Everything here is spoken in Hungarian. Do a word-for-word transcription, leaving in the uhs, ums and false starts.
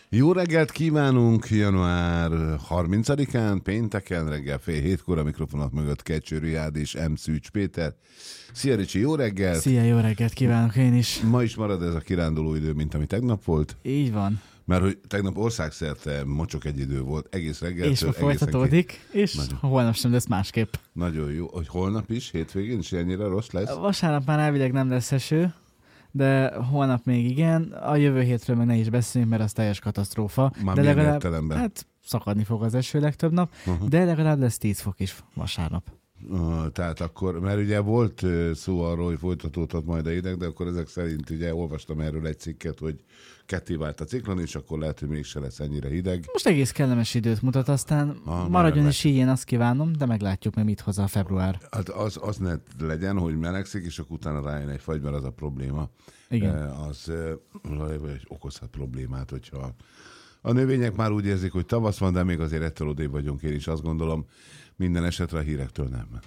Jó reggelt kívánunk január harmincadikán, pénteken, reggel fél hétkor a mikrofonok mögött Kecsőri Ád és M. Szűcs Péter. Szia Ricsi, jó reggelt! Szia, jó reggelt kívánok én is! Ma is marad ez a kiránduló idő, mint ami tegnap volt. Így van. Mert hogy tegnap országszerte mocsok egy idő volt, egész reggel. És ma folytatódik, ki... és nagyon... holnap sem lesz másképp. Nagyon jó, hogy holnap is, hétvégén is ennyire rossz lesz? Vasárnap már elvileg nem lesz eső, de holnap még igen. A jövő hétről meg ne is beszéljünk, mert az teljes katasztrófa. Már de legalább, értelemben? Hát szakadni fog az eső legtöbb nap, uh-huh. de legalább lesz tíz fok is vasárnap. Uh, tehát akkor, mert ugye volt uh, szó arról, hogy folytatódhat majd a hideg, de akkor ezek szerint ugye olvastam erről egy cikket, hogy ketté vált a ciklon, és akkor lehet, hogy mégse lesz ennyire hideg. Most egész kellemes időt mutat, aztán ah, maradjon is így, én azt kívánom, de meglátjuk, mert mit hozzá a február. Hát az, az ne legyen, hogy melegszik, és akkor utána rájön egy fagy, mert az a probléma. Igen. Az uh, okozhat problémát, hogyha a növények már úgy érzik, hogy tavasz van, de még azért ettől odébb vagyunk, én is azt gondolom, minden esetre a hírektől nem.